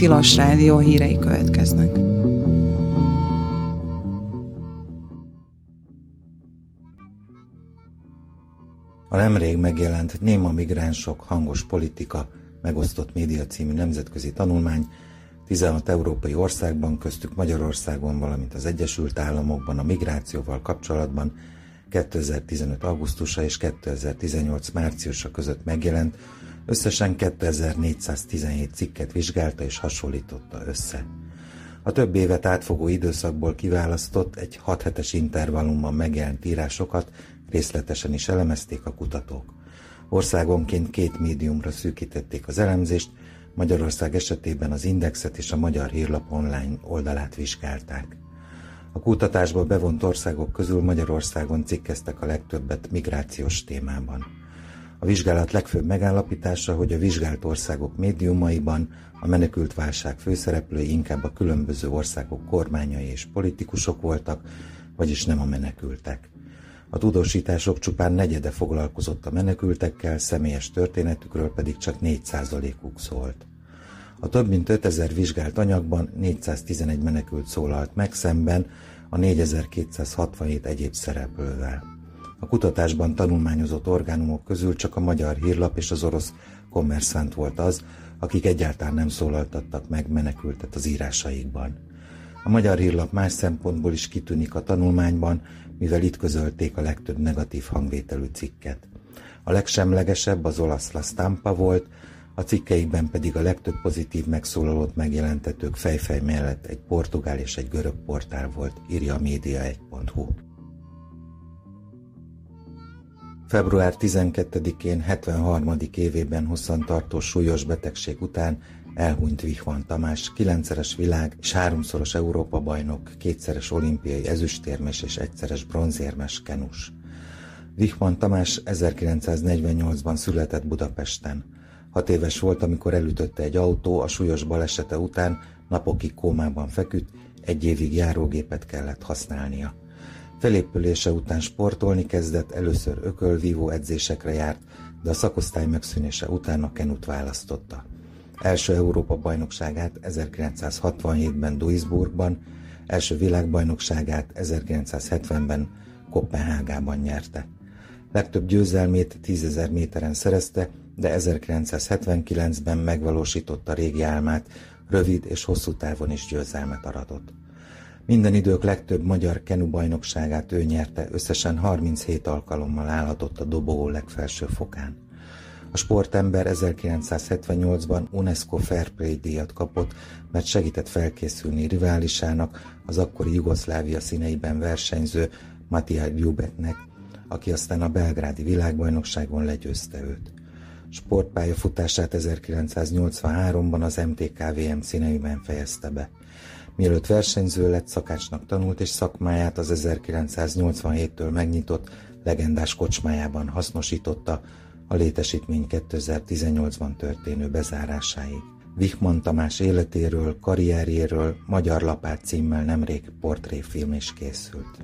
Tilos Rádió hírei következnek. A nemrég megjelent Néma migránsok, hangos politika, megosztott média című nemzetközi tanulmány 16 európai országban, köztük Magyarországon, valamint az Egyesült Államokban a migrációval kapcsolatban 2015. augusztusa és 2018. márciusa között megjelent, összesen 2417 cikket vizsgálta és hasonlította össze. A több évet átfogó időszakból kiválasztott, egy 6 hetes intervallumban megjelent írásokat részletesen is elemezték a kutatók. Országonként 2 médiumra szűkítették az elemzést, Magyarország esetében az Indexet és a Magyar Hírlap online oldalát vizsgálták. A kutatásba bevont országok közül Magyarországon cikkeztek a legtöbbet migrációs témában. A vizsgálat legfőbb megállapítása, hogy a vizsgált országok médiumaiban a menekültválság főszereplői inkább a különböző országok kormányai és politikusok voltak, vagyis nem a menekültek. A tudósítások csupán negyede foglalkozott a menekültekkel, személyes történetükről pedig csak 4%-uk szólt. A több mint 5000 vizsgált anyagban 411 menekült szólalt meg, szemben a 4267 egyéb szereplővel. A kutatásban tanulmányozott orgánumok közül csak a Magyar Hírlap és az orosz Kommerszant volt az, akik egyáltalán nem szólaltattak meg menekültet az írásaikban. A Magyar Hírlap más szempontból is kitűnik a tanulmányban, mivel itt közölték a legtöbb negatív hangvételű cikket. A legsemlegesebb az olasz La Stampa volt, a cikkeikben pedig a legtöbb pozitív megszólalót megjelentetők fejfej mellett egy portugál és egy görög portál volt, írja a Média1.hu. Február 12-én 73. évében hosszantartó súlyos betegség után elhunyt Wichmann Tamás, 9-szeres világ és 3-szoros Európa-bajnok, 2-szeres olimpiai ezüstérmes és 1-szeres bronzérmes kenus. Wichmann Tamás 1948-ban született Budapesten. 6 éves volt, amikor elütötte egy autó, a súlyos balesete után napokig kómában feküdt, 1 évig járógépet kellett használnia. Felépülése után sportolni kezdett, először ökölvívó edzésekre járt, de a szakosztály megszűnése után a kenut választotta. Első Európa-bajnokságát 1967-ben Duisburgban, első világbajnokságát 1970-ben Koppenhágában nyerte. Legtöbb győzelmét 10 000 méteren szerezte, de 1979-ben megvalósította régi álmát, rövid és hosszú távon is győzelmet aratott. Minden idők legtöbb magyar kenubajnokságát ő nyerte, összesen 37 alkalommal állhatott a dobogó legfelső fokán. A sportember 1978-ban UNESCO Fair Play díjat kapott, mert segített felkészülni riválisának, az akkori Jugoszlávia színeiben versenyző Matija Ljubetnek, aki aztán a belgrádi világbajnokságon legyőzte őt. Sportpályafutását 1983-ban az MTK-VM színeiben fejezte be. Mielőtt versenyző lett, szakácsnak tanult, és szakmáját az 1987-től megnyitott legendás kocsmájában hasznosította a létesítmény 2018-ban történő bezárásáig. Wichmann Tamás életéről, karrierjéről Magyar Lapát címmel nemrég portréfilm is készült.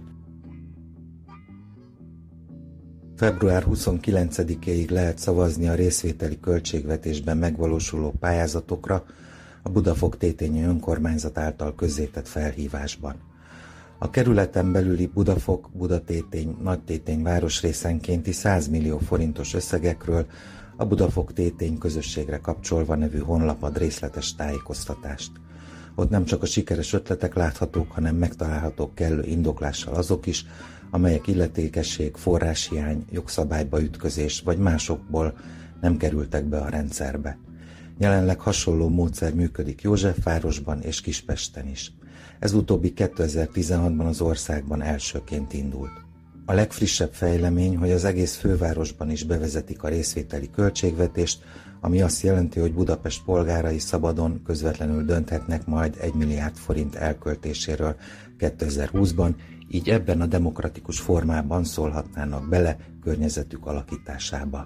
Február 29-éig lehet szavazni a részvételi költségvetésben megvalósuló pályázatokra a Budafok-Tétényi önkormányzat által közzétett felhívásban. A kerületen belüli Budafok, Budatétény, Nagytétény városrészenkénti 100 millió forintos összegekről a Budafok-Tétény közösségre kapcsolva nevű honlap ad részletes tájékoztatást. Ott nem csak a sikeres ötletek láthatók, hanem megtalálhatók kellő indoklással azok is, amelyek illetékesség, forráshiány, jogszabályba ütközés vagy másokból nem kerültek be a rendszerbe. Jelenleg hasonló módszer működik Józsefvárosban és Kispesten is. Ez utóbbi 2016-ban az országban elsőként indult. A legfrissebb fejlemény, hogy az egész fővárosban is bevezetik a részvételi költségvetést, ami azt jelenti, hogy Budapest polgárai szabadon, közvetlenül dönthetnek majd 1 milliárd forint elköltéséről 2020-ban, így ebben a demokratikus formában szólhatnának bele környezetük alakításába.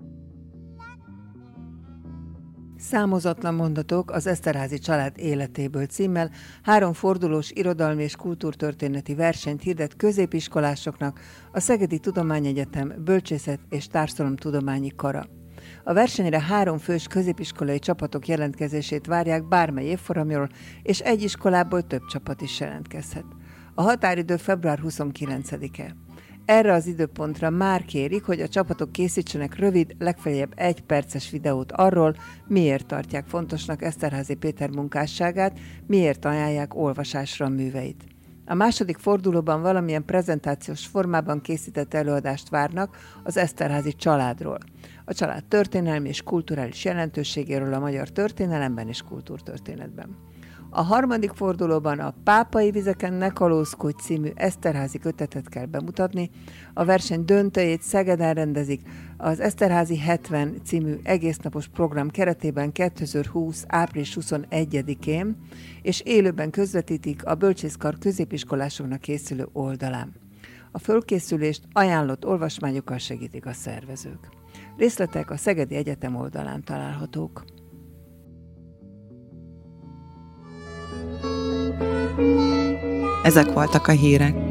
Számozatlan mondatok az Eszterházy család életéből címmel 3 fordulós irodalmi és kultúrtörténeti versenyt hirdet középiskolásoknak a Szegedi Tudományegyetem Bölcsészet és Társadalomtudományi Kara. A versenyre 3 fős középiskolai csapatok jelentkezését várják bármely évfolyamról, és egy iskolából több csapat is jelentkezhet. A határidő február 29-e. Erre az időpontra már kérik, hogy a csapatok készítsenek rövid, legfeljebb 1 perces videót arról, miért tartják fontosnak Eszterházy Péter munkásságát, miért ajánlják olvasásra a műveit. A második fordulóban valamilyen prezentációs formában készített előadást várnak az Eszterházy családról. A család történelmi és kulturális jelentőségéről a magyar történelemben és kultúrtörténetben. A harmadik fordulóban a Pápai vizeken ne kalózkodj című Eszterházy kötetet kell bemutatni. A verseny döntőjét Szegeden rendezik az Eszterházy 70 című egésznapos program keretében 2020. április 21-én, és élőben közvetítik a Bölcsészkar középiskolásoknak készülő oldalán. A fölkészülést ajánlott olvasmányokkal segítik a szervezők. Részletek a Szegedi Egyetem oldalán találhatók. Ezek voltak a hírek.